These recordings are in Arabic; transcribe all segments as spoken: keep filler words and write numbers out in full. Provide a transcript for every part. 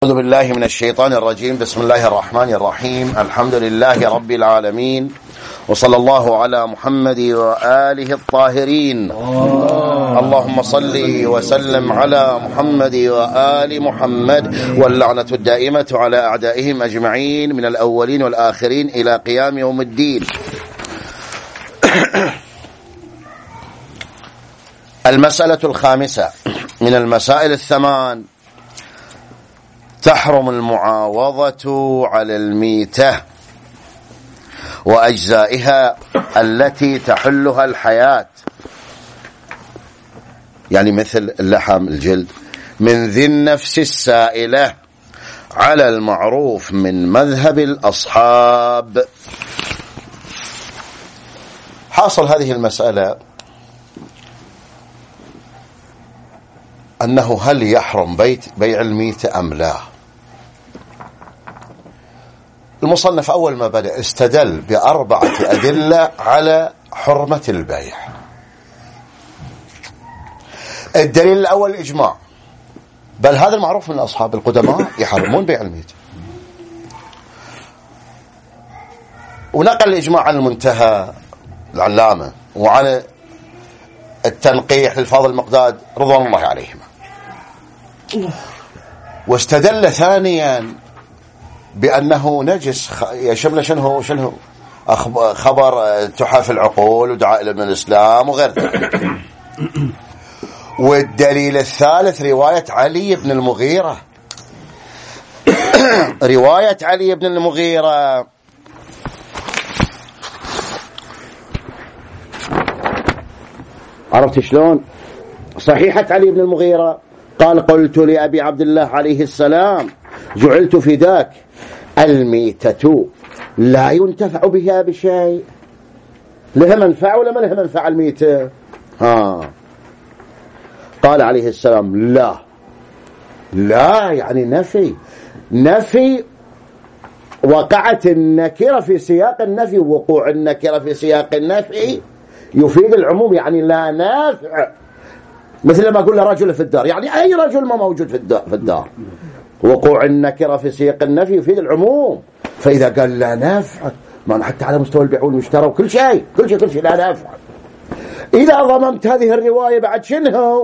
أعوذ بالله من الشيطان الرجيم. بسم الله الرحمن الرحيم. الحمد لله رب العالمين، وصلى الله على محمد وآله الطاهرين. اللهم صل وسلم على محمد وآل محمد، واللعنة الدائمة على أعدائهم أجمعين من الأولين والآخرين إلى قيام يوم الدين. المسألة الخامسة من المسائل الثمان: تحرم المعاوضة على الميتة وأجزائها التي تحلها الحياة، يعني مثل اللحم، الجلد، من ذي النفس السائلة على المعروف من مذهب الأصحاب. حاصل هذه المسألة أنه هل يحرم بيت بيع الميتة أم لا؟ المصنف أول ما بدأ استدل بأربعة أدلة على حرمة البيع. الدليل الأول الإجماع، بل هذا المعروف من أصحاب القدماء يحرمون بيع الميتة، ونقل الإجماع عن المنتهى العلامة وعن التنقيح للفاضل المقداد رضوان الله عليهما. واستدل ثانيا بأنه نجس، يشمل شنه شنه خبر تحف العقول ودعاء إلى الإسلام وغير ذلك. والدليل الثالث رواية علي بن المغيرة رواية علي بن المغيرة عرفت شلون؟ صحيحة علي بن المغيرة قال: قلت لأبي عبد الله عليه السلام: جعلت فداك، الميتة لا ينتفع بها بشيء، لها منفعة ولا ما لها منفعة الميتة؟ ها قال عليه السلام: لا لا، يعني نفي نفي وقعت النكرة في سياق النفي، وقوع النكرة في سياق النفي يفيد العموم، يعني لا نافع. مثل ما قلنا رجل في الدار، يعني أي رجل ما موجود في الدار, في الدار. وقوع النكرة في سياق النفي يفيد العموم، فإذا قال لا نافع، ما حتى على مستوى البيع والمشترى وكل شيء كل شيء كل شيء لا نافع. إذا ضممت هذه الرواية بعد شنو؟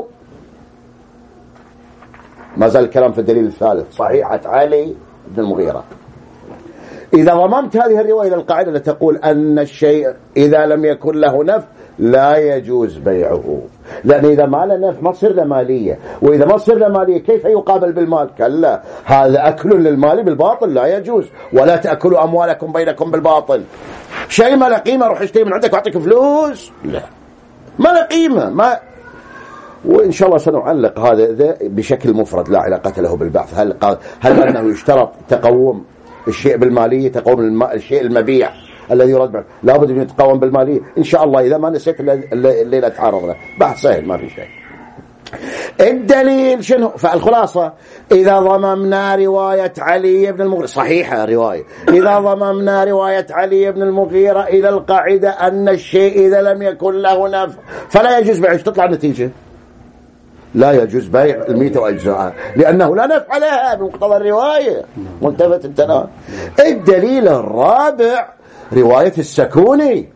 ما زال الكلام في الدليل الثالث صحيحة علي بن المغيرة. إذا ضممت هذه الرواية إلى القاعدة التي تقول أن الشيء إذا لم يكن له نفع لا يجوز بيعه، لأن إذا ما له نفع ما تصير له مالية، وإذا ما تصير له مالية كيف يقابل بالمال؟ كلا، هذا أكل للمال بالباطل لا يجوز. ولا تأكلوا أموالكم بينكم بالباطل. شيء ما له قيمة روح اشتري من عندك وأعطيك فلوس، لا، ما له قيمة. ما وإن شاء الله سنعلق هذا بشكل مفرد لا علاقة له بالبعث. هل هل أنه يشترط تقوم الشيء بالمالية، تقوم الم... الشيء المبيع الذي يراد بعد لابد أن يتقوم بالمالية إن شاء الله. إذا ما نسيت الليلة تعرض له بحث سهل ما في شيء. الدليل شنو؟ فالخلاصة إذا ضممنا رواية علي بن المغيرة صحيحة رواية، إذا ضممنا رواية علي بن المغيرة إلى القاعدة أن الشيء إذا لم يكن له نفع فلا يجوز بيعه، تطلع النتيجة لا يجوز بيع الميتة وأجزائها لأنه لا نفع لها بمقتضى الرواية. منتفت انتنا. الدليل الرابع رواية السكوني: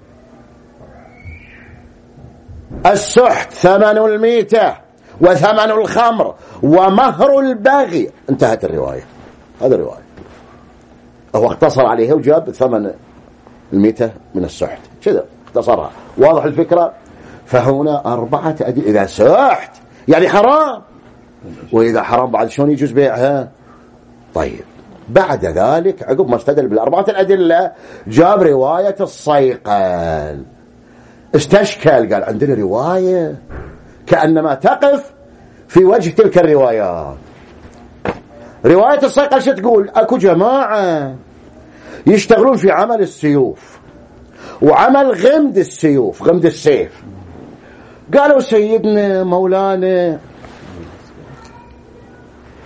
السحت ثمن الميتة وثمن الخمر ومهر الباغي. انتهت الرواية. هذا الرواية هو اختصر عليها وجاب ثمن الميتة من السحت كذا اختصرها. واضح الفكرة؟ فهنا أربعة أدلة. إذا سحت يعني حرام، وإذا حرام بعد شلون يجوز بيعها؟ طيب بعد ذلك عقب ما استدل بالأربعة الأدلة جاب رواية الصيقل، استشكل، قال عندنا رواية كأنما تقف في وجه تلك الروايات. رواية الصيقل شو تقول؟ أكو جماعة يشتغلون في عمل السيوف وعمل غمد السيوف، غمد السيف. قالوا سيدنا مولانا،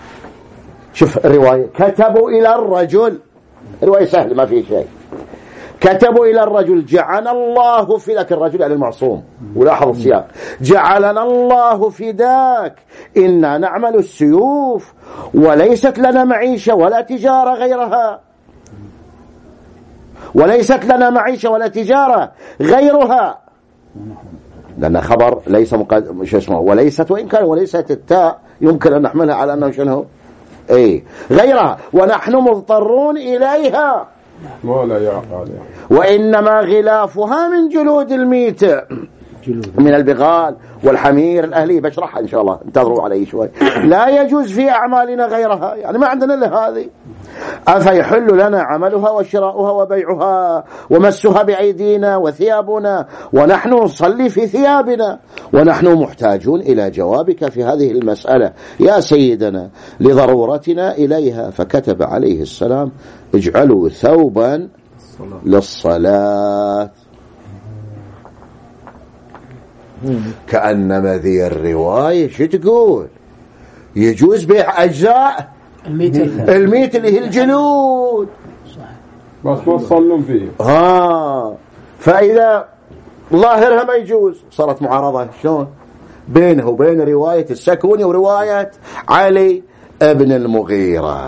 شوف الرواية، كتبوا إلى الرجل، رواية سهلة ما في شيء، كتبوا إلى الرجل جعل الله في ذاك الرجل يعني المعصوم، ولاحظ السياق، جعلنا الله فداك إنا نعمل السيوف وليست لنا معيشة ولا تجارة غيرها، وليست لنا معيشة ولا تجارة غيرها، لأن خبر ليس مقد... شو اسمه وليست، وإن كان وليست التاء يمكن أن نحملها على أنه شنو أي غيرها، ونحن مضطرون إليها ولا يعقل، وإنما غلافها من جلود الميت من البغال والحمير الأهلي، بشرحها إن شاء الله انتظروا علي شوي. لا يجوز في أعمالنا غيرها، يعني ما عندنا إلا هذه. أفيحل لنا عملها وشراؤها وبيعها ومسها بأيدينا وثيابنا ونحن نصلي في ثيابنا، ونحن محتاجون إلى جوابك في هذه المسألة يا سيدنا لضرورتنا إليها. فكتب عليه السلام اجعلوا ثوبا للصلاة. كأنما ذي الرواية شو تقول؟ يجوز بيع أجزاء الميت الميت اللي هي الجلود بس ما تصلون فيه. ها فإذا ظاهرها ما يجوز، صارت معارضة شلون بينه وبين رواية السكوني ورواية علي ابن المغيرة.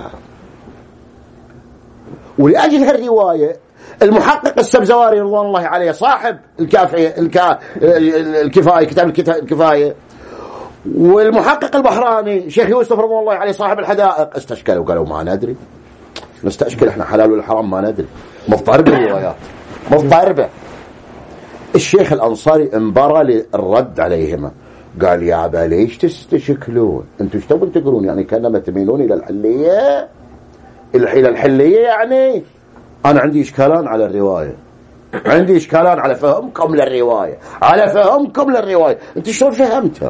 ولأجل هالرواية المحقق السبزواري رضوان الله عليه صاحب الكافية الكا الكفاية كتاب الكفاية، والمحقق البحراني شيخ يوسف رضوان الله عليه صاحب الحدائق استشكلوا وقالوا ما ندري، نستشكل احنا حلال ولا حرام ما ندري، مضطربة الروايات مضطربة. الشيخ الأنصاري انبرى للرد عليهما، قال يا أبا ليش تستشكلون انتوا ايش تبون تقولون؟ يعني كانما تميلون إلى الحلية إلى الحلية يعني أنا عندي إشكالان على الرواية، عندي إشكالان على فهمكم للرواية، على فهمكم للرواية. أنت شلون فهمتها؟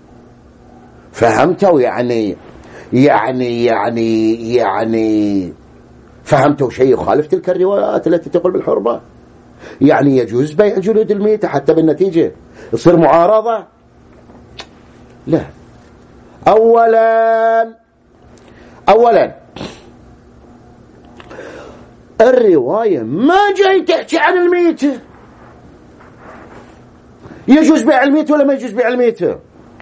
فهمته يعني يعني يعني يعني فهمته شيء يخالف تلك الروايات التي تقول بالحرمة؟ يعني يجوز بيع جلود الميتة حتى بالنتيجة يصير معارضة؟ لا. أولا أولا الرواية ما جاي تحكي عن الميتة، يجوز بيع الميتة ولا ما يجوز بيع الميتة.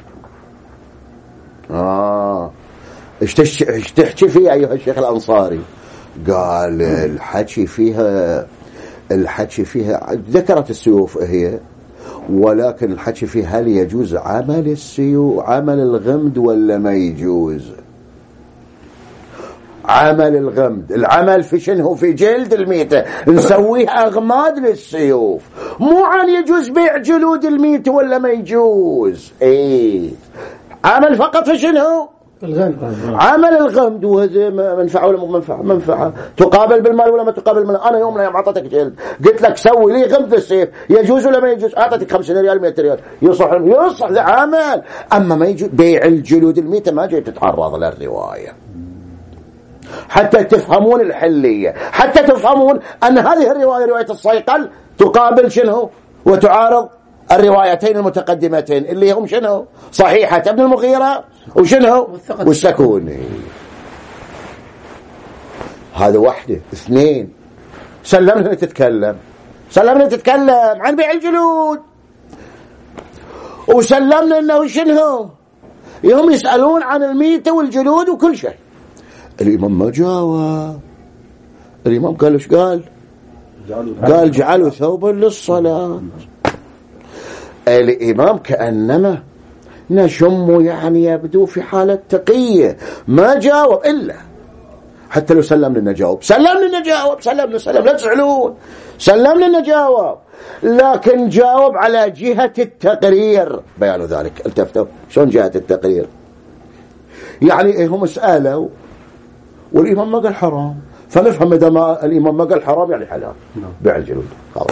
آه ايش تحكي فيها أيها الشيخ الأنصاري؟ قال الحكي فيها الحكي فيها ذكرت السيوف هي، ولكن الحكي فيها هل يجوز عمل السيوف عمل الغمد ولا ما يجوز عمل الغمد. العمل في شنو؟ في جلد الميتة، نسويه أغماد للسيوف، مو عن يجوز بيع جلود الميتة ولا ما يجوز. ايه عمل فقط في شنو؟ الغمد. عمل الغمد، وهذا منفعة ولا مو منفعة؟ منفعة تقابل بالمال ولا ما تقابل بالمال؟ أنا يوم لا يوم أعطيتك جلد قلت لك سوي لي غمد السيف، يجوز ولا ما يجوز؟ أعطيتك خمسين ريال مئة ريال، يصح يصح ذا عمل. أما ما يجوز بيع الجلود الميتة ما جاي تتعرض للرواية حتى تفهمون الحلية، حتى تفهمون أن هذه الرواية رواية الصيقل تقابل شنو وتعارض الروايتين المتقدمتين اللي هم شنو؟ صحيحة ابن المغيرة وشنو؟ والسكوني. هذا واحدة. اثنين سلمنا تتكلم سلمنا تتكلم عن بيع الجلود، وسلمنا انه شنو يوم يسألون عن الميتة والجلود وكل شيء. الإمام ما جاوب. الإمام قال ايش قال؟ قال جعلوا ثوبا للصلاة. الإمام كأنما نشم يعني يبدو في حالة تقية، ما جاوب إلا حتى لو سلم لنا جاوب سلم لنا جاوب سلم لنا سلم لا تزعلون سلم لنا جاوب، لكن جاوب على جهة التقرير. بيان ذلك التفتوا شلون جهة التقرير؟ يعني هم سألوا والإمام ما قال حرام، فنفهم إذا ما الإمام ما قال حرام يعني حلال بيع الجلود خلاص.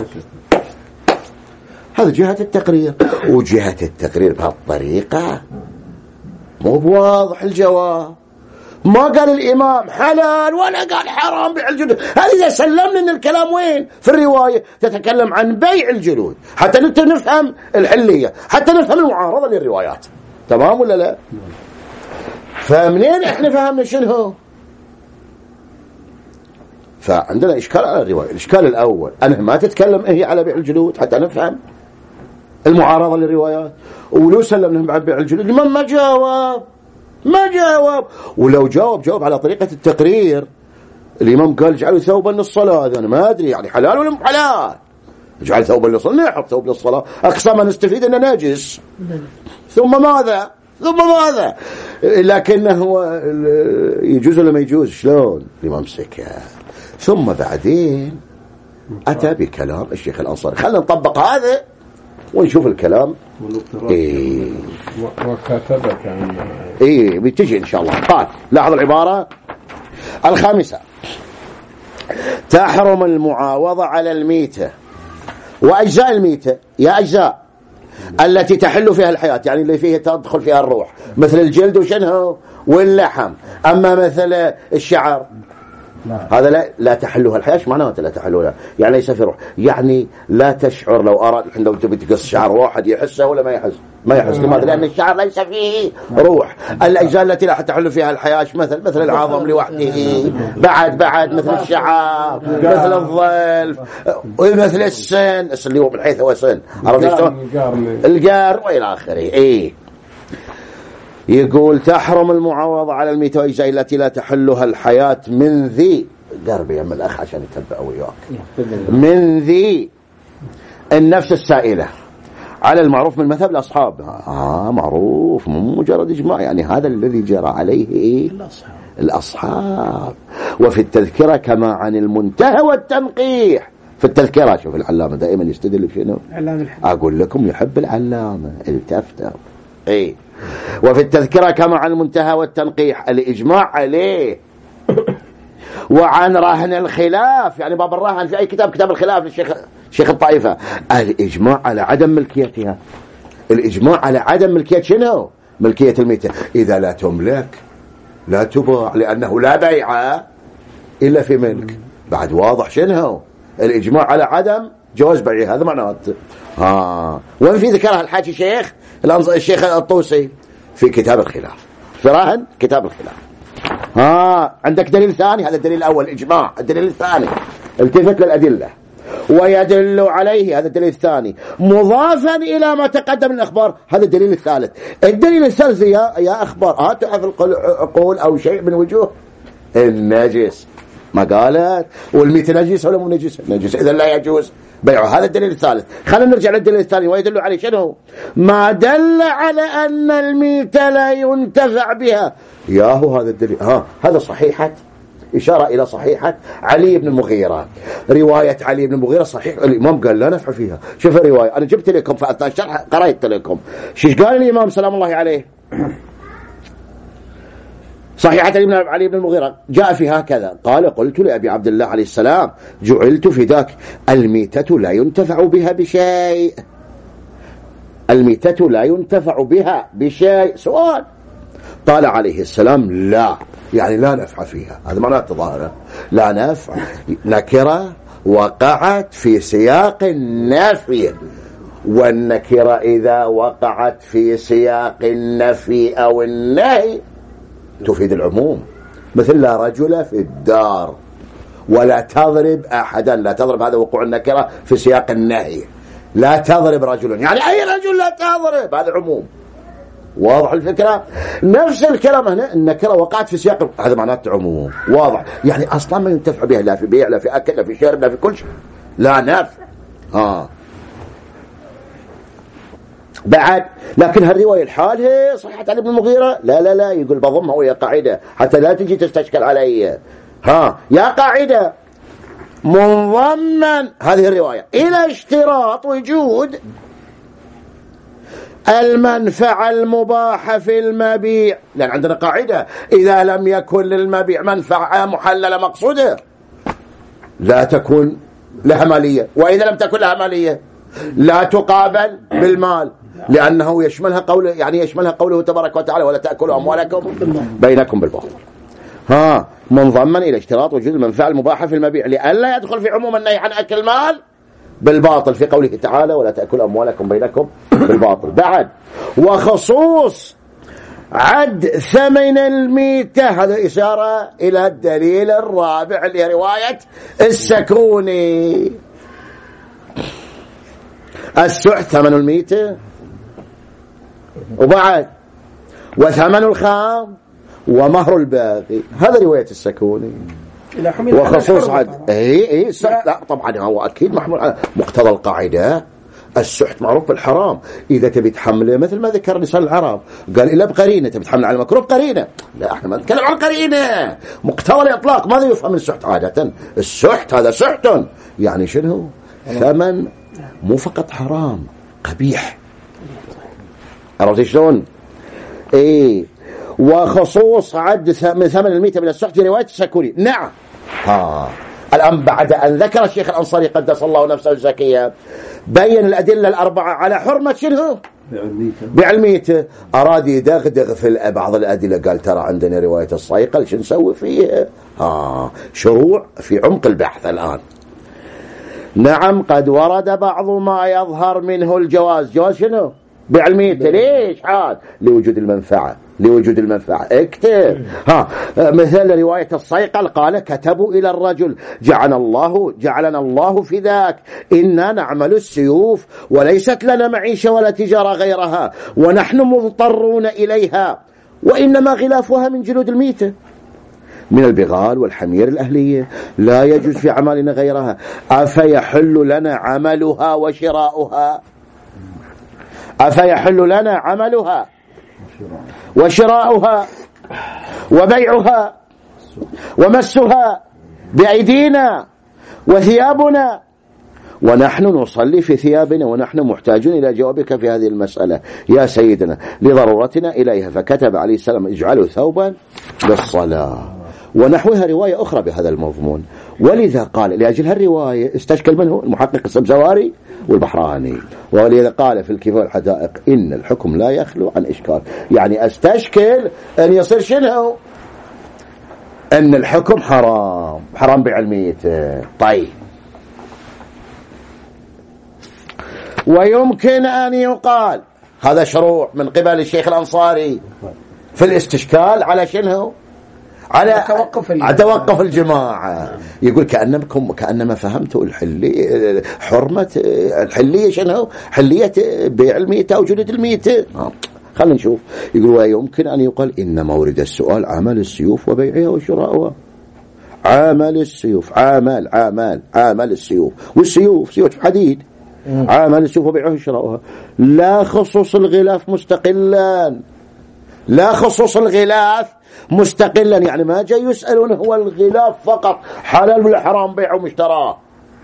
هذا جهة التقرير. وجهة التقرير بهالطريقة مو بواضح الجواب، ما قال الإمام حلال ولا قال حرام بيع الجلود. هذا إذا سلمنا أن الكلام وين في الرواية تتكلم عن بيع الجلود حتى نفهم الحلية، حتى نفهم المعارضة للروايات. تمام ولا لا؟ فمنين احنا فهمنا شنو؟ فعندنا إشكال على الرواية. الإشكال الأول أنها ما تتكلم هي على بيع الجلود حتى نفهم المعارضة للروايات، ولو سلم لهم بعد بيع الجلود الإمام ما جاوب ما جاوب ولو جاوب جاوب على طريقة التقرير. الإمام قال اجعلوا ثوبا للصلاة، أنا ما أدري يعني حلال ولا مو حلال. اجعل ثوبا للصلاة، نحط ثوب للصلاة، أقصى ما نستفيد أنه ناجس، ثم ماذا ثم ماذا لكنه يجوز ولا ما يجوز؟ شلون؟ الإمام سكت. ثم بعدين أتى بكلام الشيخ الأنصاري. خلنا نطبق هذا ونشوف الكلام. إيه وكتبك عن إيه بتجي إن شاء الله. قال لاحظ العبارة الخامسة: تحرم المعاوضة على الميتة وأجزاء الميتة، يا أجزاء التي تحل فيها الحياة، يعني اللي فيها تدخل فيها الروح، مثل الجلد وشنه واللحم. أما مثل الشعر هذا لا, لا تحلها الحياة. ايش معناه لا تحلها؟ يعني ليس في روح، يعني لا تشعر. لو أراد الحين لو تبي تقص شعر واحد يحسه ولا ما يحس؟ ما يحس. لماذا؟ لأن الشعر ليس فيه روح. الأجزاء التي لا تحل فيها الحياة مثل مثل العظم لوحده، بعد بعد مثل الشعر، مثل الظلف، مثل السن، السن اللي هو من حيث هو سن، عرفت شلون؟ الجار وإلى آخره. إيه يقول تحرم المعاوضة على الميتة والأجزاء التي لا تحلها الحياة من ذي قرب يا من الأخ عشان يتبع وياك، من ذي النفس السائلة على المعروف من مذهب الأصحاب. آه معروف مو مجرد إجماع، يعني هذا الذي جرى عليه إيه؟ الأصحاب. الأصحاب. وفي التذكرة كما عن المنتهى والتنقيح. في التذكرة شوف العلامة دائما يستدل بشنو؟ أقول لكم يحب العلامة التفتر. إيه وفي التذكرة كما عن المنتهى والتنقيح الإجماع عليه. وعن رهن الخلاف، يعني باب الرهن في أي كتاب، كتاب الخلاف للشيخ شيخ الطائفة، الإجماع على عدم ملكيتها. الإجماع على عدم ملكية شنو؟ ملكية الميتة. إذا لا تملك لا تباع، لأنه لا بيع إلا في ملك. بعد واضح شنو؟ الإجماع على عدم جواز بيعها، هذا معناته. آه وين في ذكرها الحاجي شيخ الشيخ الطوسي في كتاب الخلاف، في رهن كتاب الخلاف. ها عندك دليل ثاني، هذا الدليل الأول إجماع. الدليل الثاني التفت للأدلة ويدل عليه، هذا الدليل الثاني مضافا إلى ما تقدم من الأخبار، هذا الدليل الثالث. الدليل الثالث يا يا أخبار هاتوا في العقول أو شيء من وجوه النجس. ما قالت والميت نجس ولا مو نجس؟ نجس، إذا لا يجوز بيعه. هذا الدليل الثالث. خلينا نرجع للدليل الثاني ويدل عليه شنو؟ ما دل على أن الميت لا ينتفع بها. ياهو هذا الدليل. ها هذا صحيحة، إشارة إلى صحيحة علي بن المغيرة. رواية علي بن المغيرة صحيح، الإمام قال لا نفع فيها. شوف الرواية أنا جبت لكم في أثناء الشرح قرأت لكم شيش قال الإمام سلام الله عليه. صحيحة علي بن المغيرة جاء في هكذا قال: قلت لأبي عبد الله عليه السلام جعلت فداك، الميتة لا ينتفع بها بشيء. الميتة لا ينتفع بها بشيء. سؤال. قال عليه السلام: لا، يعني لا نفع فيها. هذا معناته ظاهرة لا نفع، نكرة وقعت في سياق النفي، والنكرة إذا وقعت في سياق النفي أو النهي تفيد العموم. مثل لا رجل في الدار ولا تضرب أحدا. لا تضرب هذا وقوع النكرة في سياق النهي. لا تضرب رجل، يعني أي رجل لا تضرب، هذا عموم. واضح الفكرة؟ نفس الكلام هنا النكرة وقعت في سياق، هذا معناته عموم. واضح، يعني أصلا ما ينتفع بها لا في بيع لا في أكل لا في شرب لا في كل شيء، لا نفع. ها بعد لكن هالرواية الحال هي صحيحة علي بن المغيرة. لا لا لا يقول بضمها ويا قاعدة حتى لا تجي تستشكل علي. ها يا قاعدة منضمن هذه الرواية إلى اشتراط وجود المنفعة المباحة في المبيع، لأن عندنا قاعدة إذا لم يكن للمبيع منفعة محللة مقصودة لا تكون لها مالية، وإذا لم تكن لها مالية لا تقابل بالمال، لأنه يشملها قوله، يعني يشملها قوله تبارك وتعالى: ولا تأكلوا أموالكم بينكم بالباطل. ها منضمن إلى اشتراط وجود المنفعة المباحة في المبيع لئلا يدخل في عموم النهي عن أكل مال بالباطل في قوله تعالى: ولا تأكلوا أموالكم بينكم بالباطل. بعد وخصوص عد ثمن الميتة، هذا إشارة إلى الدليل الرابع اللي هي رواية السكوني. السحت ثمن الميتة، وبعد وثمن الخام ومهر الباقي، هذا رواية السكوني. وخصوص عد اي اي السحت لا طبعا هو اكيد محمول على مقتضى القاعده. السحت معروف بالحرام، اذا تبي تحمله مثل ما ذكر لسان العرب قال الا بقرينه، تبي تحمل على المكروه بقرينه. لا احنا ما نتكلم عن قرينه، مقتضى الاطلاق. ماذا يفهم من السحت عاده؟ السحت هذا سحت يعني شنو؟ ثمن مو فقط حرام، قبيح. عرفت شلون؟ اي وخصوص عد من ثمن الميتة من السحت في رواية السكوني. نعم. ها الآن بعد أن ذكر الشيخ الأنصاري قدس الله نفسه الزكية بين الأدلة الأربعة على حرمة شنو؟ بيع الميتة. أراد يدغدغ في بعض الأدلة، قال ترى عندنا رواية الصيقل شو نسوي فيها؟ ها شروع في عمق البحث الآن. نعم قد ورد بعض ما يظهر منه الجواز. جواز شنو؟ بيع الميتة. ليش عاد؟ لوجود المنفعة، لوجود المنفعة. اكتب. ها مثل رواية الصيقل قال كتبوا إلى الرجل جعلنا الله جعلنا الله في ذاك، إنا نعمل السيوف وليست لنا معيشة ولا تجارة غيرها ونحن مضطرون إليها، وإنما غلافها من جلود الميتة من البغال والحمير الأهلية، لا يجوز في أعمالنا غيرها، أفيحل لنا عملها وشراؤها؟ أفيحل لنا عملها وشراؤها وبيعها ومسها بأيدينا وثيابنا، ونحن نصلي في ثيابنا ونحن محتاجون إلى جوابك في هذه المسألة يا سيدنا لضرورتنا إليها. فكتب عليه السلام اجعلوا ثوبا للصلاة ونحوها رواية أخرى بهذا المضمون. ولذا قال لأجل هالرواية استشكل منه المحقق السبزواري والبحراني، ولذا قال في الكفاية والحدائق إن الحكم لا يخلو عن إشكال. يعني استشكل أن يصير شنو؟ أن الحكم حرام، حرام بيع الميتة. طيب ويمكن أن يقال هذا شروع من قبل الشيخ الأنصاري في الاستشكال على شنو؟ على توقف توقف الجماعة. يقول كأنكم كأنما فهمتوا الحلية حرمة الحلية شنو؟ حلية بيع الميتة أو جلد الميتة. خلينا نشوف. يقول ويمكن أن يقال إن مورد السؤال عمل السيوف وبيعها وشراؤها. عمل السيوف، عمل عمل عمل السيوف، والسيوف سيوف حديد. عمل السيوف وبيعها وشراؤها، لا خصوص الغلاف مستقلا، لا خصوص الغلاف مستقلا. يعني ما جاي يسألون هو الغلاف فقط حلال ولا حرام بيعه ومشتراه،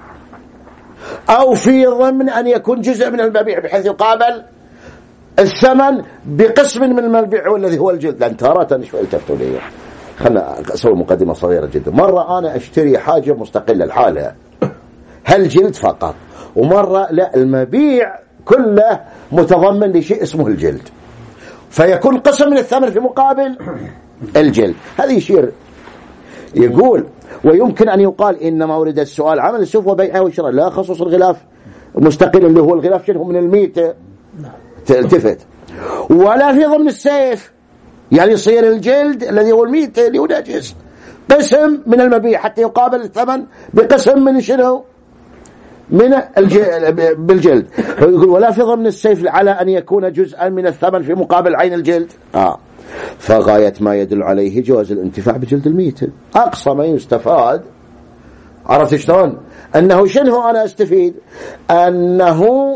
أو في ضمن أن يكون جزء من المبيع بحيث يقابل الثمن بقسم من المبيع والذي هو الجلد. لأن تارة شوي التفتوا لي، خلنا أسوي مقدمة صغيرة جدا. مرة أنا أشتري حاجة مستقلة لحالها هل جلد فقط، ومرة لا المبيع كله متضمن لشيء اسمه الجلد، فيكون قسم من الثمن في مقابل الجلد. هذا يشير. يقول ويمكن أن يقال إن مورد السؤال عمل السيوف وبيعها وشراء، لا خصوص الغلاف مستقل اللي هو الغلاف شنو من الميتة تلتفت، ولا في ضمن السيف. يعني يصير الجلد الذي هو الميتة اللي هو نجس قسم من المبيع حتى يقابل الثمن بقسم من شنو؟ من بالجلد. يقول ولا في ضمن السيف على أن يكون جزءا من الثمن في مقابل عين الجلد. آه. فغاية ما يدل عليه جواز الانتفاع بجلد الميتة. أقصى ما يستفاد، عرفت شلون؟ أنه شنو أنا أستفيد؟ أنه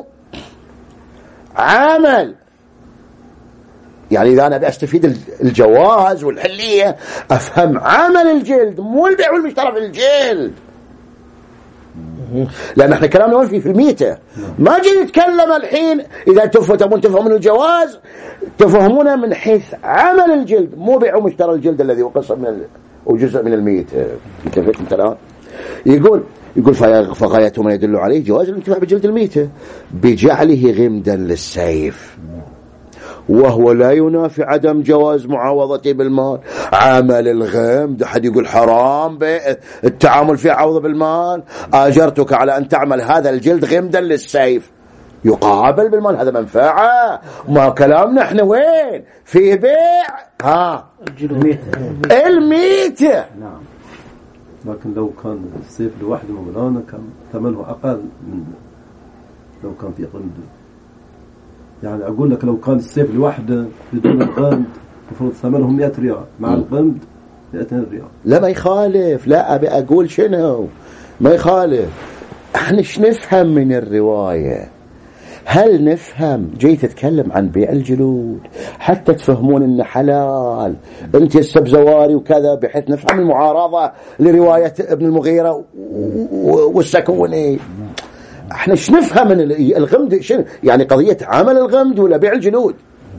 عمل. يعني إذا أنا بأستفيد الجواز والحلية أفهم عمل الجلد مو البيع والمشترى في الجلد، لأن احنا كلامنا وين في في الميتة. ما جي نتكلم الحين إذا تفهمون تفهمون الجواز تفهمونه من حيث عمل الجلد مو بيع ومشترى الجلد الذي هو قسم من وجزء من الميتة. انتفت انت الآن؟ يقول يقول فغاية ما يدل عليه جواز الانتفاع بجلد الميتة بجعله غمدا للسيف، وهو لا ينافي عدم جواز معاوضته بالمال. عمل الغمد أحد يقول حرام التعامل في عوض بالمال، آجرتك على أن تعمل هذا الجلد غمدا للسيف، يقابل بالمال، هذا منفعة. ما كلامنا احنا وين في بيع ها الميتة. نعم. لكن لو كان السيف لوحده مولانا كان ثمنه أقل من لو كان في غمد. يعني أقول لك لو كان السيف لوحده بدون الغمد المفروض ثمنه مئة ريال، مع الغمد مئتين ريال. لا ما يخالف، لا أبي أقول شنو ما يخالف. احنا ايش نفهم من الرواية؟ هل نفهم جاي تتكلم عن بيع الجلود حتى تفهمون انه حلال انت السبزواري وكذا، بحيث نفهم المعارضة لرواية ابن المغيرة والسكوني؟ احنا ايش نفهم من الغمد؟ شنو يعني قضية عمل الغمد ولا بيع الجلود؟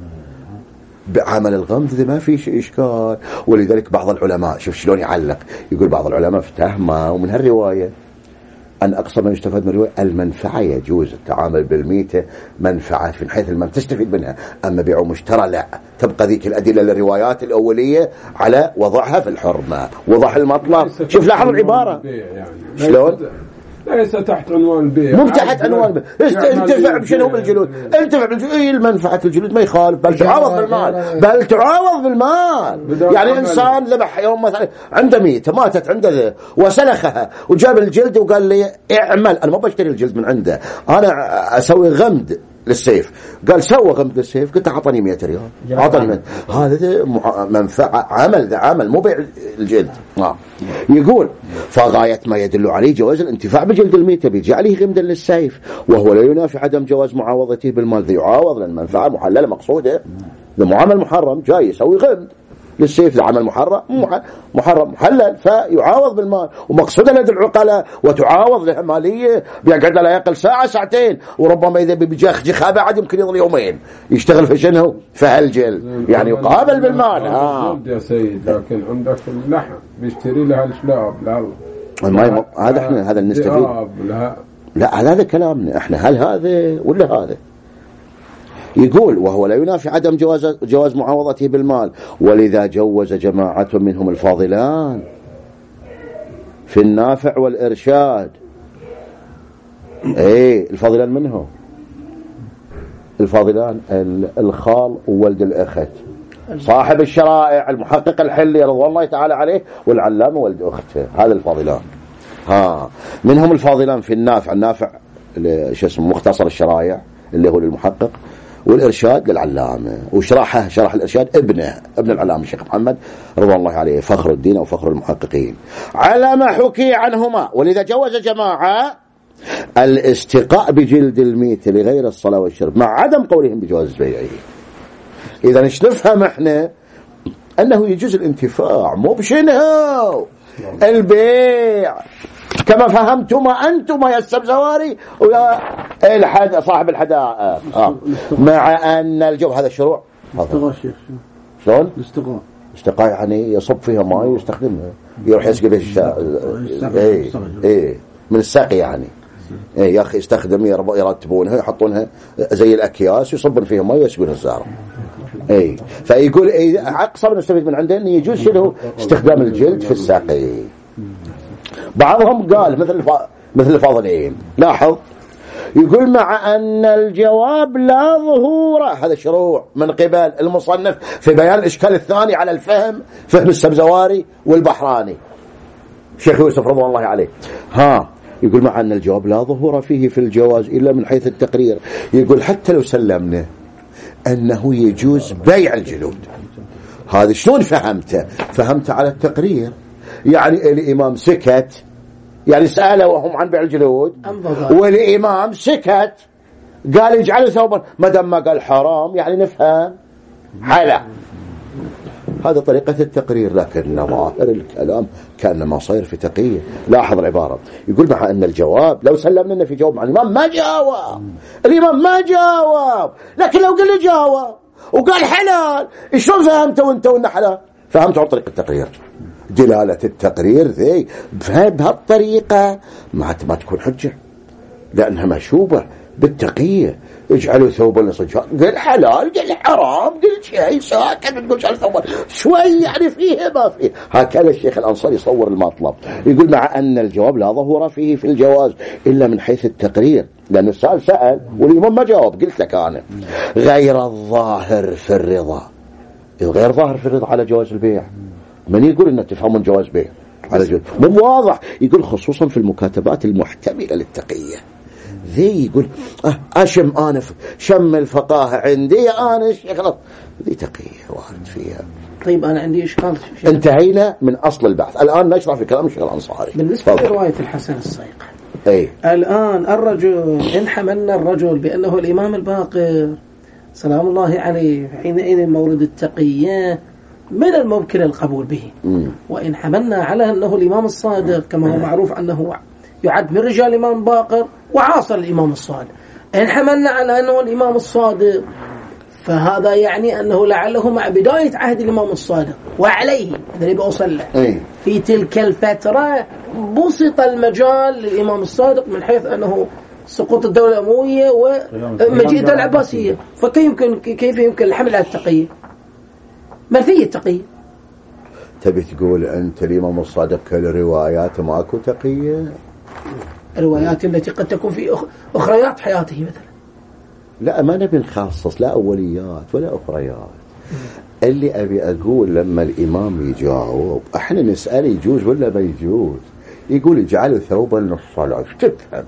بعمل الغمد ذي ما في شيء إشكال. ولذلك بعض العلماء شوف شلون يعلق، يقول بعض العلماء افتهموا ومن هالرواية أن أقصى ما يستفاد من الرواية المنفعة، يجوز التعامل بالميتة منفعة من حيث المال تستفيد منها، أما بيع ومشترى لا، تبقى ذيك الأدلة للروايات الأولية على وضعها في الحرمة، وضع المطلب. شوف لاحظ العبارة يعني. شلون ليس تحت عنوان البيع، مو تحت عنوان البيع. انتفع بشنو بالجلود؟ انتفع بالجلود. ايه المنفعة الجلود ما يخالف، بل تعاوض بالمال، بل تعاوض بالمال. يعني انسان ذبح يوم مثلا عنده ميتة ماتت عنده وسلخها وجاب الجلد وقال لي اعمل، انا ما بشتري الجلد من عنده، انا اسوي غمد للسيف. قال سوى غمد للسيف، قلت اعطني مئة ريال، اعطني مئة. هذا منفعة، عمل، ذا عمل مو بيع الجلد. آه. يقول فغاية ما يدل عليه جواز الانتفاع بجلد الميتة بجعله غمدا للسيف، وهو لا ينافي عدم جواز معاوضته بالمال. ذي يعاوض لأن المنفعة محللة مقصودة، ذا معامل محرم جاي يسوي غمد للسيف، لعمل محرم محرم محلل فيعاوض بالمال، ومقصوده لدى العقلاء وتعاوض لها ماليه، بيقعد لا يقل ساعه ساعتين، وربما اذا بيجخ جخه بعد يمكن يظل يومين يشتغل في شنو في هالجل، يعني يقابل بالمال. اه يا سيد، لكن عندك اللحم بيشتري لها الشلاب لا ما هذا احنا هذا نستفيد. لا هذا كلامنا احنا، هل هذا ولا هذا؟ يقول وهو لا ينافي عدم جواز جواز معاوضته بالمال، ولذا جوز جماعة منهم الفاضلان في النافع والإرشاد. ايه الفاضلان منهم الفاضلان الخال وولد الأخت، صاحب الشرائع المحقق الحلي رضوان الله تعالى عليه، والعلامة ولد أخته، هذا الفاضلان. ها منهم الفاضلان في النافع، النافع شو اسمه مختصر الشرائع اللي هو للمحقق، والإرشاد للعلامة، وشرحه شرح الإرشاد ابنه ابن العلامة الشيخ محمد رضوان الله عليه فخر الدين أو فخر المحققين، على ما حكي عنهما. ولذا جوز جماعة الاستقاء بجلد الميت لغير الصلاة والشرب مع عدم قولهم بجواز بيعه. إذا ايش نفهم احنا؟ أنه يجوز الانتفاع، مو بشنو البيع كما فهمتما أنتما يا السبزواري ويا الحد صاحب الحدائق. آه. مع أن الجو هذا الشروع شلون؟ الاستقاء استقاء يعني يصب فيها ماء ويستخدمها، يروح يسقي به الشاء ايه ايه من الساقي يعني. ايه يا اخي يستخدم يرتبونها يحطونها زي الاكياس يصبون فيها ماء ويسقون الزهره. اي فيقول ايه اقصى ما نستفيد من عنده انه يجوز شنو استخدام الجلد في الساقي. بعضهم قال مثل مثل الفاضلين، لاحظ يقول مع أن الجواب لا ظهور، هذا شروع من قبل المصنف في بيان الإشكال الثاني على الفهم، فهم السبزواري والبحراني شيخ يوسف رضوان الله عليه. ها يقول مع أن الجواب لا ظهور فيه في الجواز إلا من حيث التقرير. يقول حتى لو سلمنا أنه يجوز بيع الجلود، هذا شلون فهمته؟ فهمته على التقرير، يعني الإمام سكت، يعني سأله وهم عن بيع الجلود والإمام سكت قال يجعل ثوبا، ما دام ما قال حرام يعني نفهم حلا. هذا طريقة التقرير، لكن ظاهر الكلام كأنما صير في تقية. لاحظ العبارة، يقول مع أن الجواب لو سلمنا أنه في جواب مع الإمام ما جاوب، الإمام ما جاوب، لكن لو قال جاوب وقال حلال، شلون فهمته وانت وانه حلال؟ فهمته عن طريق التقرير، دلالة التقرير ذي بهالطريقة ما ما تكون حجة، لأنها مشوبة بالتقية. اجعلوا ثوبا لصجها، قل حلال قل حرام قل شيء ساكت، بتقول اجعل ثوبا شوي يعني فيه ما فيه. هكذا الشيخ الأنصاري يصور المطلب، يقول مع أن الجواب لا ظهور فيه في الجواز إلا من حيث التقرير، لأن السائل سأل والإمام ما جاوب. قلت لك أنا غير الظاهر في الرضا، غير ظاهر في الرضا على جواز البيع. من يقول إن تفهمون جواز بيع على جواز مو واضح، يقول خصوصا في المكاتبات المحتملة للتقية. ذي يقول أشم أنا شم الفقاهة عندي أنا خلاص، ذي تقية وارد فيها. طيب أنا عندي إشكال. انتهينا من أصل البحث، الآن نشرح في كلام الشيخ الأنصاري. بالنسبة لرواية الحسن الصيق، أي الآن الرجل إن حملنا الرجل بأنه الإمام الباقر سلام الله عليه حينئذ مورد التقية من الممكن القبول به. م. وإن حملنا على أنه الإمام الصادق كما هو معروف أنه يعد من رجال الإمام باقر وعاصر الإمام الصادق، إن حملنا على أنه الإمام الصادق فهذا يعني أنه لعله مع بداية عهد الإمام الصادق وعليه هذا اللي بأوصل له في تلك الفترة بسط المجال للإمام الصادق من حيث أنه سقوط الدولة الأموية ومجيء الدولة العباسية، فكيف يمكن كيف يمكن الحمل على التقية؟ منفية التقية. تبي تقول أنت الإمام الصادق كالروايات ماكو تقية؟ الروايات التي قد تكون في أخريات حياته مثلا. لا ما نبي نخصص لا أوليات ولا أخريات. اللي أبي أقول لما الإمام يجاوب احنا نسأل يجوز ولا ما يجوز، يقول اجعلوا ثوبا للصلاة، ايش تفهم؟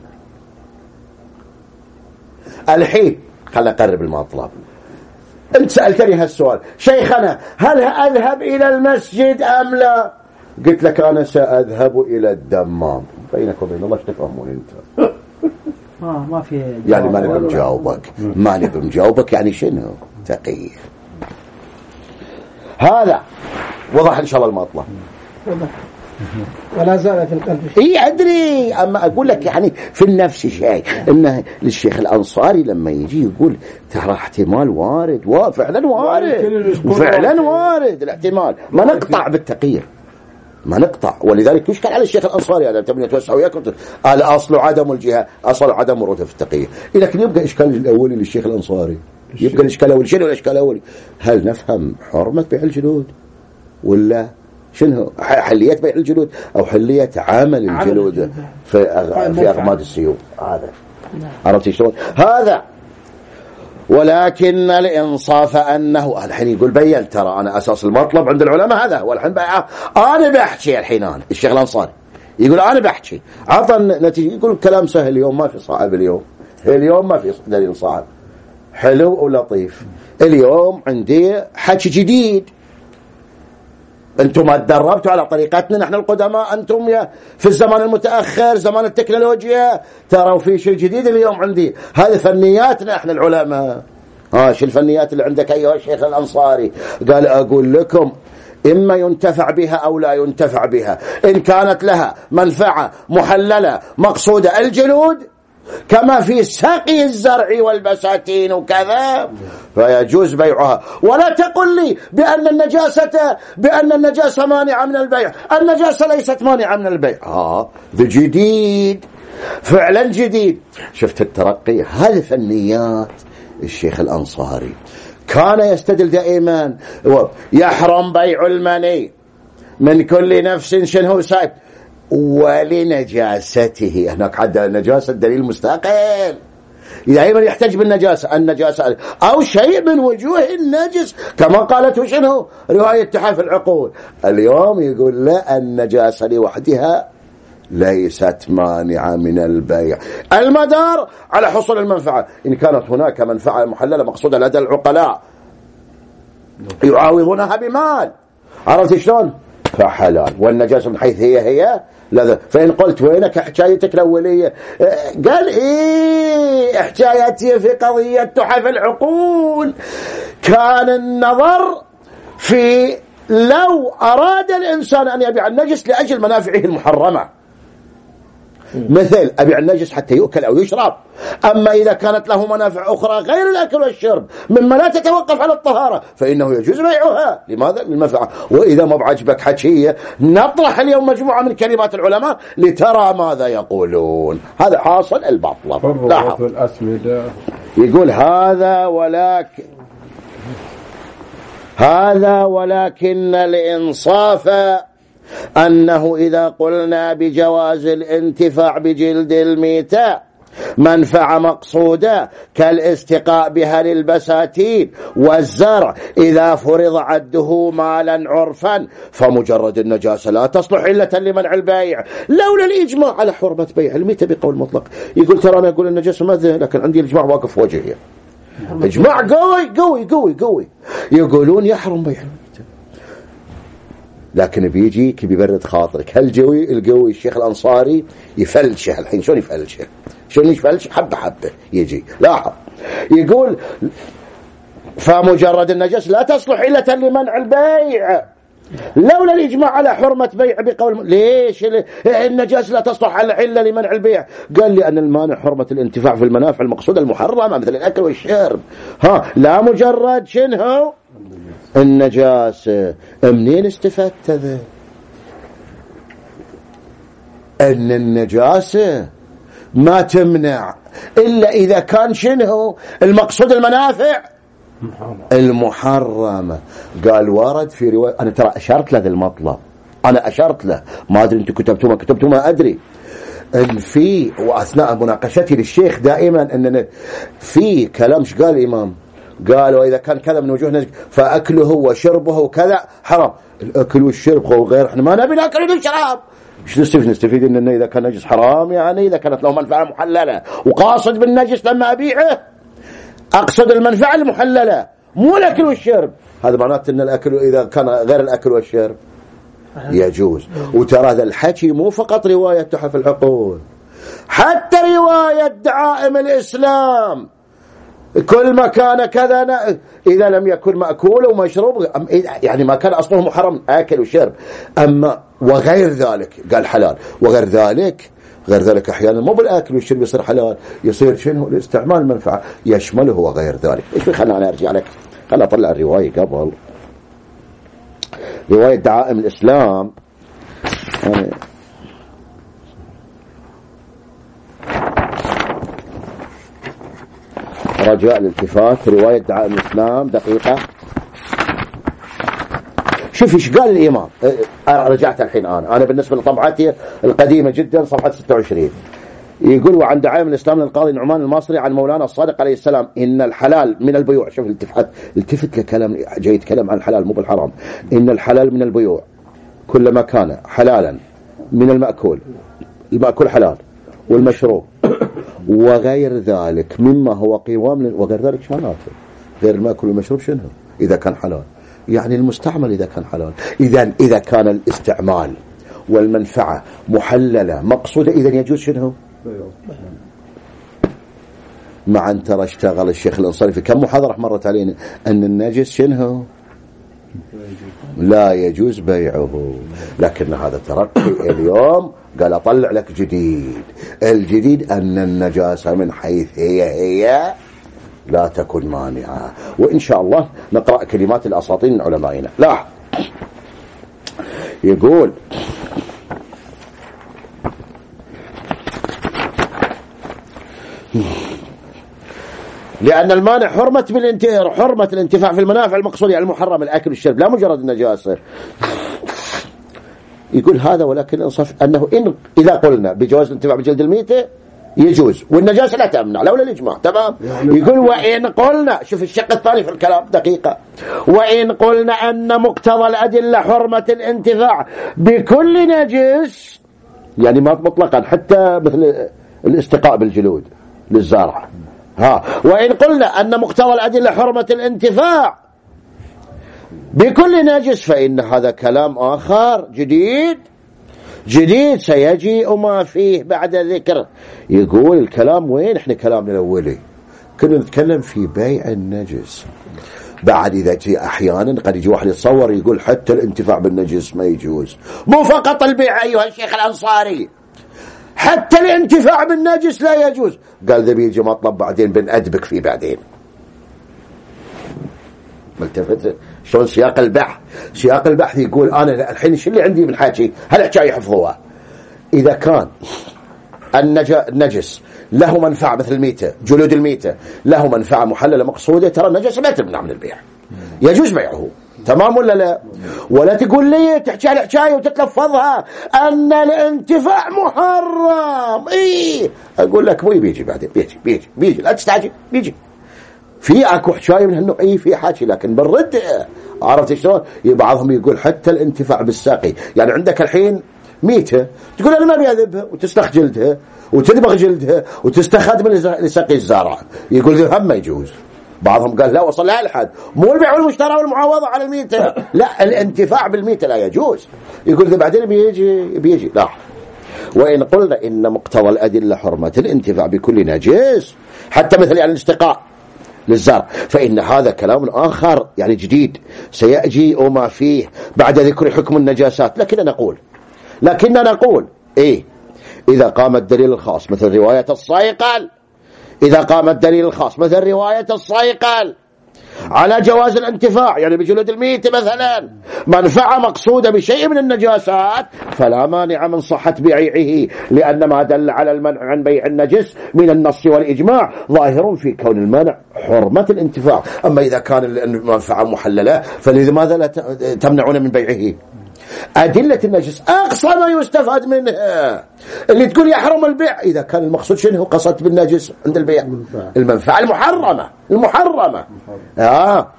الحين خلنا نقرب المطلب. انت سألتني هالسؤال شيخنا هل أذهب إلى المسجد أم لا؟ قلت لك أنا سأذهب إلى الدمام. بينك وبين الله ايش تفهمون انت؟ ما ما في يعني ما نبي نجاوبك ما نبي نجاوبك يعني شنو تقية. هذا وضح إن شاء الله المطلب. وضح ولا زال في القلب شيء. إيه أدري، أما أقول لك يعني في النفس شيء إنه للشيخ الأنصاري لما يجي يقول ترى احتمال وارد وفعلا وارد وفعلا وارد الاحتمال، ما نقطع بالتقية ما نقطع. ولذلك يشكل على الشيخ الأنصاري أنا تبني توسع وياكم الأصل عدم الجهة، أصل عدم ورود في التقية. لكن يبقى إشكال الأولي للشيخ الأنصاري، يبقى الإشكال الأولي شنو الإشكال الأولي؟ هل نفهم حرمة بيع الجلود ولا شنو حلية بيع الجلود أو حلية عمل الجلود في أغ... في أغماد السيوف؟ هذا عرفتي شلون هذا. ولكن الإنصاف أنه الحين يقول بيّن ترى أنا أساس المطلب عند العلماء هذا، والحين بقى أنا بحكي الحين أنا الشيخ الأنصاري يقول أنا بحكي عطى نتيجة، يقول كلام سهل اليوم ما في صعب، اليوم اليوم ما في دليل صعب، حلو ولطيف. اليوم عندي حكي جديد، أنتم ما تدربتوا على طريقتنا نحن القدماء، أنتم يا في الزمان المتأخر زمان التكنولوجيا تروا في شيء جديد اليوم عندي. هذه فنياتنا احنا العلماء. ها شو الفنيات اللي عندك أيها الشيخ الأنصاري؟ قال أقول لكم إما ينتفع بها أو لا ينتفع بها. إن كانت لها منفعة محللة مقصودة الجلود كما في سقي الزرع والبساتين وكذا فيجوز بيعها. ولا تقل لي بأن النجاسة بأن النجاسة مانعة من البيع، النجاسة ليست مانعة من البيع. آه ذا جديد فعلا جديد. شفت الترقي؟ هذه فنيات الشيخ الأنصاري. كان يستدل دائما يحرم بيع المني من كل نفس شنه سائب ولنجاسته. هناك عد النجاسة الدليل مستقل، دائما يحتج بالنجاسة النجاسة أو شيء من وجوه النجس كما قالت شنو رواية تحف العقول. اليوم يقول لا النجاسة لوحدها ليست مانعة من البيع، المدار على حصول المنفعة. إن كانت هناك منفعة محللة مقصودة لدى العقلاء يعاوضونها بمال، عرفت شلون؟ فحلال. والنجاسة من حيث هي هي لا. فإن قلت وينك حكايتك الأولية؟ قال إيه حكايتي في قضية تحف العقول كان النظر في لو أراد الإنسان أن يبيع النجس لأجل منافعه المحرمة مثل أبيع النجس حتى يؤكل أو يشرب. أما إذا كانت له منافع أخرى غير الأكل والشرب مما لا تتوقف على الطهارة فإنه يجوز بيعها. لماذا؟ للمنفعة. وإذا ما بعجبك حكية نطرح اليوم مجموعة من كلمات العلماء لترى ماذا يقولون. هذا حاصل المطلب. يقول هذا ولكن هذا ولكن الإنصاف أنه إذا قلنا بجواز الانتفاع بجلد الميتة منفعة مقصودة كالاستقاء بها للبساتين والزرع إذا فرض عده مالا عرفا فمجرد النجاسة لا تصلح إلا لمنع البيع لولا الإجماع على حرمة بيع الميتة بقول مطلق. يقول ترى أنا أقول النجاسة ماذا لكن عندي الإجماع واقف وجهي. إجماع قوي قوي قوي قوي. يقولون يحرم بيع الميتة لكن بيجيك بيبرد خاطرك. هالجوي القوي الشيخ الأنصاري يفلشه الحين. شلون يفلشه؟ شلون يفلش؟ حبة حبة يجي لاحظ. يقول فمجرد النجس لا تصلح إلا لمنع البيع لولا الإجماع على حرمة بيع بقول. ليش النجاسة لا تصلح إلا لمنع البيع؟ قال لي أن المانع حرمة الانتفاع في المنافع المقصودة المحرمة مثل الأكل والشرب. ها لا مجرد شنو النجاسة. منين استفدت ذا أن النجاسة ما تمنع إلا إذا كان شنو المقصود المنافع المحرمة. قال ورد في رواية أنا ترى أشرت له ذا المطلب أنا أشرت له ما أدري أنتم كتبتوا ما كتبتوا ما أدري إن في وأثناء مناقشتي للشيخ دائما أن في كلام ش قال الإمام قال وإذا كان كذا من وجوه نجس فأكله وشربه وكذا حرام. الأكل والشرب وغير احنا ما نبي نأكل ونشرب. ايش نستفيد؟ نستفيد ان اذا كان نجس حرام يعني اذا كانت له منفعه محلله وقاصد بالنجس لما ابيعه اقصد المنفعه المحلله مو الاكل والشرب. هذا معناته ان الاكل اذا كان غير الاكل والشرب يجوز. وترى هذا الحكي مو فقط روايه تحف العقول حتى روايه دعائم الاسلام كل ما كان كذا إذا لم يكن مأكول ومشروب يعني ما كان أصله محرم آكل وشرب. أما وغير ذلك قال حلال. وغير ذلك غير ذلك أحيانا مو بالآكل والشرب يصير حلال يصير شنو الاستعمال منفعة يشمله وغير ذلك. إيش خلنا أرجع لك خلنا أطلع الرواية قبل رواية دعائم الإسلام يعني رجاء الالتفات. رواية دعائم الإسلام دقيقة. شوف ايش قال الإمام. رجعت الحين أنا أنا بالنسبة لطبعتي القديمة جدا صفحة ستة وعشرين يقول وعن دعائم الإسلام للقاضي نعمان المصري عن مولانا الصادق عليه السلام إن الحلال من البيوع. شوف التفت التفت لكلام جاي يتكلم عن الحلال مو بالحرام. إن الحلال من البيوع كلما كان حلالا من المأكول المأكول حلال والمشروب وغير ذلك مما هو قوام. وغير ذلك شمالاته غير المأكل والمشروب شنو إذا كان حلال يعني المستعمل إذا كان حلال. إذا إذا كان الاستعمال والمنفعة محللة مقصودة إذا يجوز شنو مع أن ترى اشتغل الشيخ الأنصاري في كم محاضرة مرت علينا أن النجس شنو لا يجوز بيعه. لكن هذا ترقي اليوم قال أطلع لك جديد. الجديد أن النجاسة من حيث هي هي لا تكون مانعة. وإن شاء الله نقرأ كلمات الأساطين من علمائنا. لا يقول لأن المانع حرمة بالانتفاع حرمة الانتفاع في المنافع المقصودة المحرم الأكل والشرب لا مجرد النجاسة. يقول هذا ولكن الإنصاف أنه إن إذا قلنا بجواز الانتفاع بجلد الميتة يجوز والنجاسة لا تمنع لولا الإجماع. تمام. يقول وإن قلنا شوف الشق الثاني في الكلام دقيقة وإن قلنا أن مقتضى الأدلة حرمة الانتفاع بكل نجس يعني ما مطلقا حتى مثل الاستقاء بالجلود للزارع. ها وإن قلنا أن مقتضى الأدلة حرمة الانتفاع بكل نجس فإن هذا كلام آخر جديد جديد سيجيء ما فيه بعد ذكر. يقول الكلام وين احنا كلامنا الأولي كنا نتكلم في بيع النجس. بعد إذا جي أحيانا قد يجي واحد يتصور يقول حتى الانتفاع بالنجس ما يجوز مو فقط البيع أيها الشيخ الأنصاري حتى الانتفاع بالنجس لا يجوز. قال ذا بيجي مطلب بعدين بنأدبك فيه بعدين. ملتفت شلون سياق البحث؟ سياق البحث يقول أنا الحين شو اللي عندي من حاجي هالحكاية يحفظوها. إذا كان النجس له منفعة مثل الميتة، جلود الميتة له منفعة محللة مقصودة، ترى النجس ما تمنع من البيع، يجوز بيعه. تمام ولا لا؟ ولا تقول لي تحكي على حكايه وتتلفظها ان الانتفاع محرم. اي اقول لك مو بيجي بعدين، بيجي بيجي بيجي لا تستعجل، بيجي في اكو حكايه من هالنوع. اي في حكي لكن بالرد. عرفت شلون؟ بعضهم يقول حتى الانتفاع بالساقي، يعني عندك الحين ميته تقول انا ما ابي اذبها وتسلخ جلدها وتدبغ جلدها وتستخدم لسقي الزرع، يقول ذي هم ما يجوز. بعضهم قال لا وصل لها الحد، مو البيع والمشترى والمعاوضة على الميتة، لا الانتفاع بالميتة لا يجوز. يقول ذا بعدين بيجي بيجي لا. وإن قلنا إن مقتضى الأدلة حرمة الانتفاع بكل نجس حتى مثل يعني الاستقاء للزرع، فإن هذا كلام آخر يعني جديد سيأتي وما فيه بعد ذكر حكم النجاسات. لكن نقول لكن نقول إيه إذا قام الدليل الخاص مثل رواية الصيقل، إذا قام الدليل الخاص مثل رواية الصيقل على جواز الانتفاع يعني بجلود الميت مثلا منفعة مقصودة بشيء من النجاسات، فلا مانع من صحة بيعه، لأن ما دل على المنع عن بيع النجس من النص والإجماع ظاهر في كون المانع حرمة الانتفاع. أما إذا كان المنفعة محللة فلماذا لا تمنعون من بيعه؟ أدلة النجس أقصى ما يستفاد منها اللي تقول يحرم البيع إذا كان المقصود شنو قصد بالنجس عند البيع؟ المنفعة المحرمة المحرمة آه.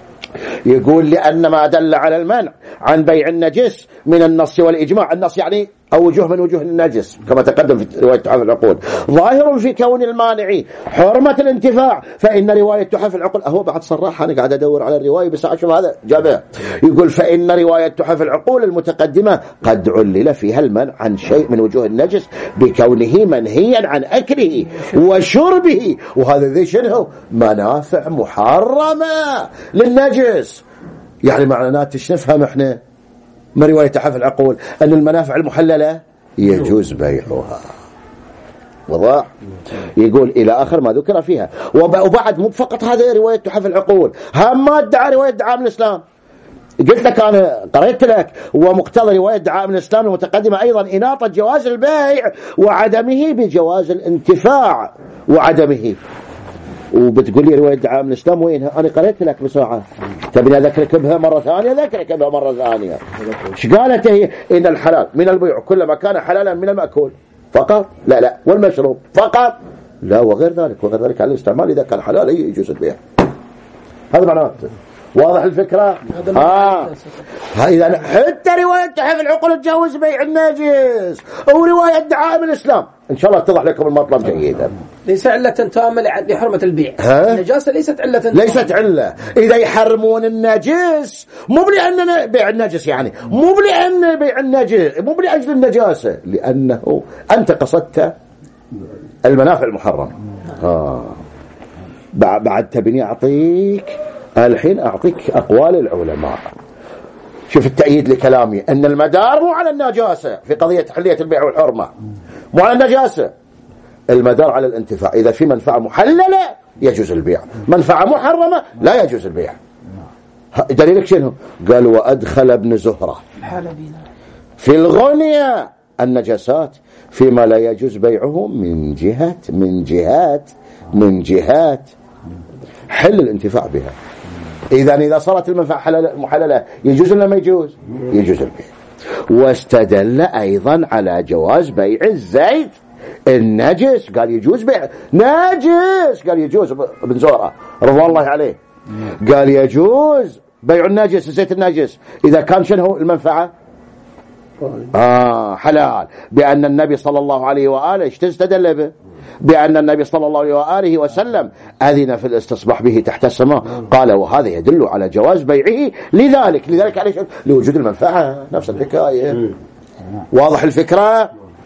يقول لأن ما دل على المنع عن بيع النجس من النص والإجماع، النص يعني أو وجوه من وجوه النجس كما تقدم في رواية تحف العقول، ظاهر في كون المانع حرمة الانتفاع، فإن رواية تحف العقول هو بعد صراحة أنا قاعد أدور على الرواية بس أشوف هذا جابه. يقول فإن رواية تحف العقول المتقدمة قد علل فيها المنع عن شيء من وجوه النجس بكونه منهيا عن أكله وشربه، وهذا ذي شنو منافع محرمة للنجس. يعني معناته ايش نفهم احنا من رواية تحف العقول؟ أن المنافع المحللة يجوز بيعها. وضع يقول إلى آخر ما ذكر فيها. وبعد مو فقط هذا رواية تحف العقول، هم ما ادعى رواية دعاء الإسلام. قلت لك أنا قرأت لك ومقتضى رواية دعاء الإسلام المتقدمة أيضا إناطة جواز البيع وعدمه بجواز الانتفاع وعدمه. وبتقول لي رواية دعاء الإسلام وينها؟ أنا قرأت لك بسرعة، تبني أذكرك بها مرة ثانية؟ ذكرك بها مرة ثانية. ايش قالت هي؟ إن الحلال من البيع كلما كان حلالا من المأكول فقط، لا لا والمشروب فقط لا، وغير ذلك وغير ذلك على الاستعمال إذا كان حلال يجوز البيع. هذا معناته واضح الفكرة؟ آه. إذا حتى رواية تحف العقول تجوز بيع النجس ورواية دعاء الإسلام إن شاء الله اتضح لكم المطلب جيدا. ليس علة تامة لحرمة البيع. النجاسة ليست علة تامة. ليست علة. إذا يحرمون النجس مو لأننا بيع النجس، يعني مو لأن بيع النجس مو لأجل النجاسة، لأنه أنت قصدت المنافع المحرمة. آه. بعد تبني أعطيك الحين أعطيك أقوال العلماء. شوف التأييد لكلامي أن المدار مو على النجاسة في قضية تحلية البيع والحرمة، مو على النجاسة، المدار على الانتفاع. إذا في منفعة محللة يجوز البيع، منفعة محرمة لا يجوز البيع. دليلك شنو؟ قال وأدخل ابن زهرة في الغنية النجاسات فيما لا يجوز بيعه من جهة من جهات من جهات حل الانتفاع بها. إذا إذا صارت المنفعة محللة يجوز ولا ما يجوز؟ يجوز البيع. واستدل أيضا على جواز بيع الزيت النجس، قال يجوز بيع نجس، قال يجوز ابن زهرة رضوان الله عليه، قال يجوز بيع النجس الزيت النجس إذا كان شنو المنفعة آه حلال، بأن النبي صلى الله عليه وآله ايش تستدل به؟ بأن النبي صلى الله عليه وآله وسلم أذن في الاستصباح به تحت السماء، قال وهذا يدل على جواز بيعه لذلك لذلك عليه لوجود المنفعة. نفس الحكاية. واضح الفكرة؟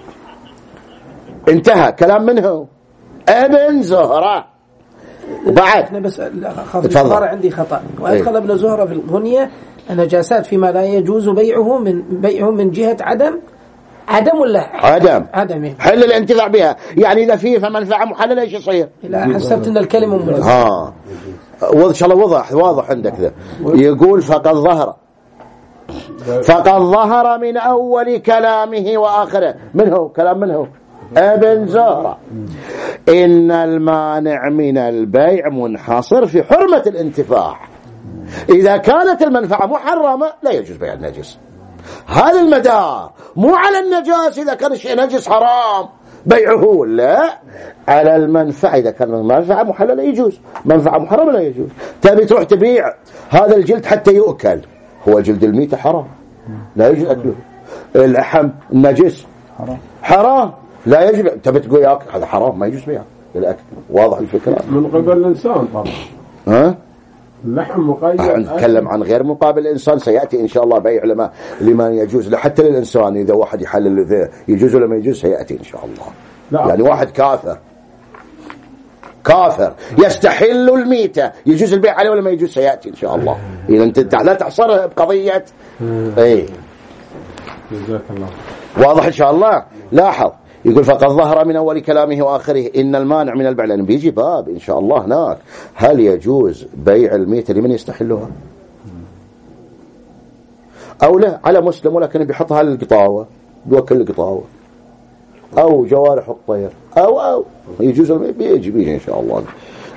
انتهى كلام منه ابن زهرة. وبعد احنا بس خاطر عندي خطأ. وأدخل ايه؟ ابن زهرة في الغنية النجاسات فيما لا يجوز بيعه من بيعه من جهة عدم عدم ولا عدم عدم حل الانتفاع بها، يعني إذا فيه فمنفعة محللة إيش يصير؟ لا حسبت أن الكلمة مجرد. ها إن شاء الله وضح واضح عندك ذا. يقول فقد ظهر فقد ظهر من أول كلامه وآخره. من هو كلام؟ من هو؟ ابن زهرة. إن المانع من البيع منحصر في حرمة الانتفاع. إذا كانت المنفعة محرمة لا يجوز بيع النجس. هذا المدار مو على النجاس، إذا كان الشيء نجس حرام بيعه، لا على المنفعة. إذا كان المنفعة محللة يجوز، منفعة محرمة لا يجوز. تبي تروح تبيع هذا الجلد حتى يؤكل، هو جلد الميتة حرام لا يجوز أكله. اللحم النجس حرام لا يجب. تبي تقول ياكل هذا حرام ما يجوز بيعه للأكل. واضح الفكرة؟ من قبل الإنسان طبعا. ها؟ اللحم مقيد. نتكلم عن غير مقابل الإنسان، سيأتي إن شاء الله بيع لما لما يجوز حتى للإنسان. إذا واحد يحلل ذا يجوز ولا ما يجوز سيأتي إن شاء الله. لا. يعني واحد كافر كافر يستحل الميتة يجوز البيع عليه ولا ما يجوز سيأتي إن شاء الله. إذا أنت لا تحصرها بقضية إيه. جزاك الله. واضح إن شاء الله. لاحظ يقول فقد ظهر من أول كلامه وآخره إن المانع من البيع، لأن بيجي باب إن شاء الله هناك هل يجوز بيع الميتة لمن يستحلها أو لا على مسلم، ولكن بيحطها على القطاوة بيوكل القطاوة أو جوارح الطير أو أو يجوز بيجي بيجي إن شاء الله.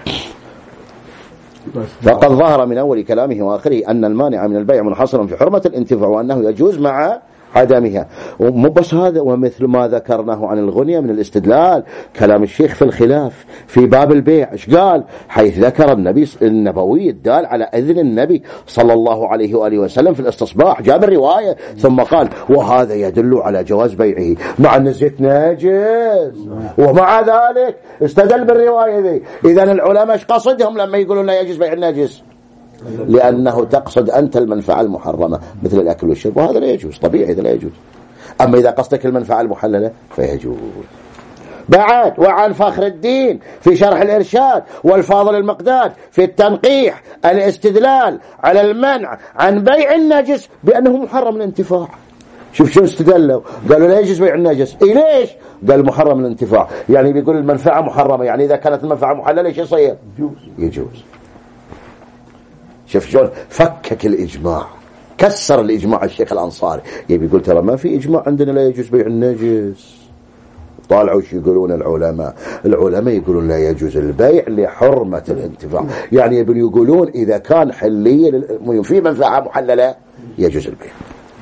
فقد ظهر من أول كلامه وآخره أن المانع من البيع منحصر في حرمة الانتفاع وأنه يجوز مع عدمها. ومو بس هذا، ومثل ما ذكرناه عن الغنية من الاستدلال كلام الشيخ في الخلاف في باب البيع ايش قال؟ حيث ذكر النبي النبوي الدال على إذن النبي صلى الله عليه وآله وسلم في الاستصباح، جاب الرواية ثم قال وهذا يدل على جواز بيعه مع أن الزيت ناجس، ومع ذلك استدل بالرواية ذي. إذن العلماء ايش قصدهم لما يقولون لا يجوز بيع الناجس؟ لأنه تقصد أنت المنفعة المحرمة مثل الأكل والشرب، وهذا لا يجوز طبيعي، هذا لا يجوز. أما إذا قصدك المنفعة المحللة فيجوز. بعد وعن فخر الدين في شرح الإرشاد والفاضل المقداد في التنقيح الاستدلال على المنع عن بيع النجس بأنه محرم الانتفاع. شوف شو استدلوا، قالوا لا يجوز بيع النجس. إيه ليش؟ قال محرم الانتفاع، يعني بيقول المنفعة محرمة، يعني إذا كانت المنفعة محللة ايش يصير؟ يجوز. شوف شلون فكك الإجماع، كسر الإجماع الشيخ الأنصاري. يبي يقول ترى ما في إجماع عندنا لا يجوز بيع النجس. طالعوا شو يقولون العلماء؟ العلماء يقولون لا يجوز البيع لحرمة الانتفاع، يعني يبون يقولون إذا كان حلية في منفعة محللة يجوز البيع.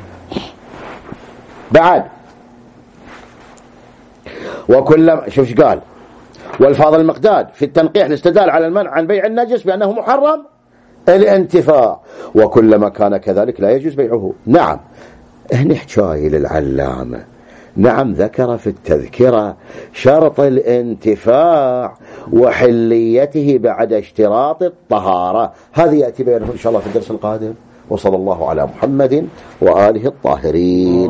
بعد وكل شوف ايش قال والفاضل المقداد في التنقيح الاستدلال على المنع عن بيع النجس بأنه محرم الانتفاع، وكلما كان كذلك لا يجوز بيعه. نعم هنا حكاية للعلامة، نعم ذكر في التذكرة شرط الانتفاع وحليته بعد اشتراط الطهارة، هذه يأتي بيانه إن شاء الله في الدرس القادم. وصلى الله على محمد وآله الطاهرين.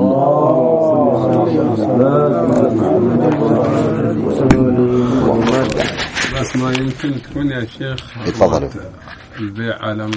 بس ما يمكن تكون يا شيخ تفضل البيع على